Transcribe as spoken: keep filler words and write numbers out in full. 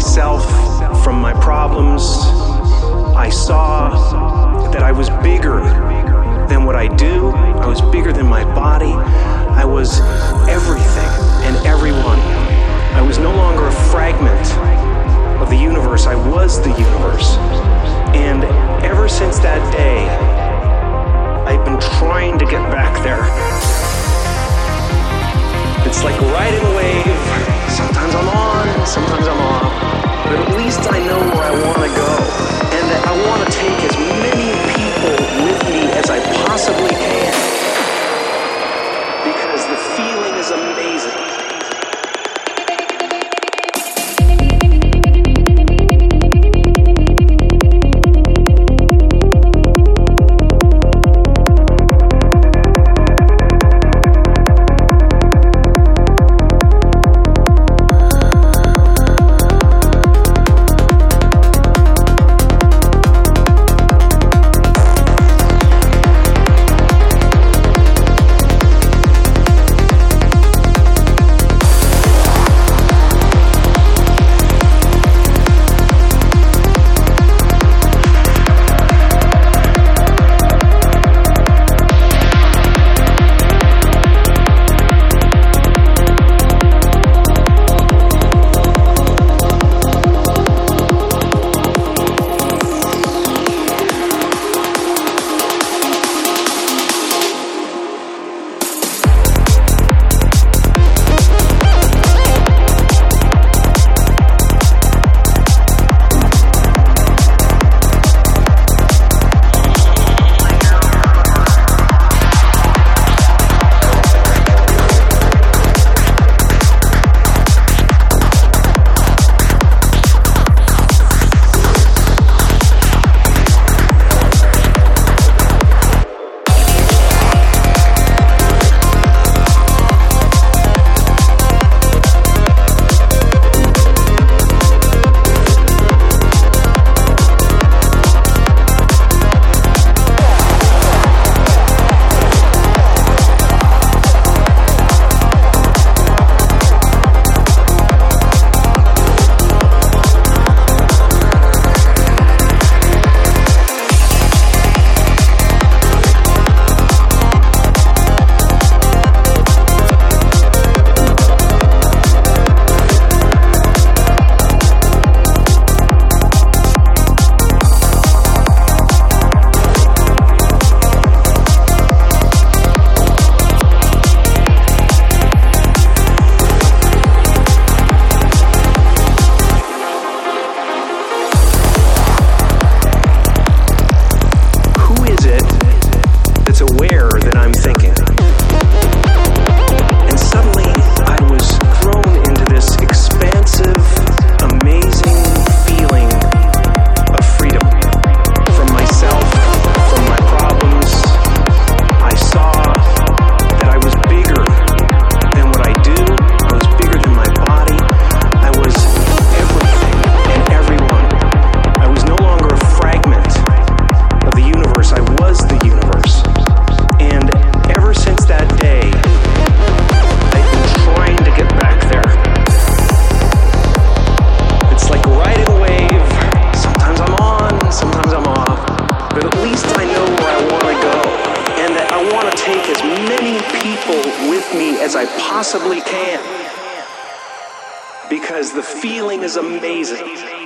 myself from my problems, I saw that I was bigger than what I do. I was bigger than my body. I was everything and everyone. I was no longer a fragment of the universe. I was the universe. And ever since that day, I've been trying to get back there. It's like riding a wave. Sometimes I'm on, sometimes I'm off. But at least I know where I want to go. And that I want to take as many people with me as I possibly can. Because the feeling is amazing. As I possibly can, because the feeling is amazing.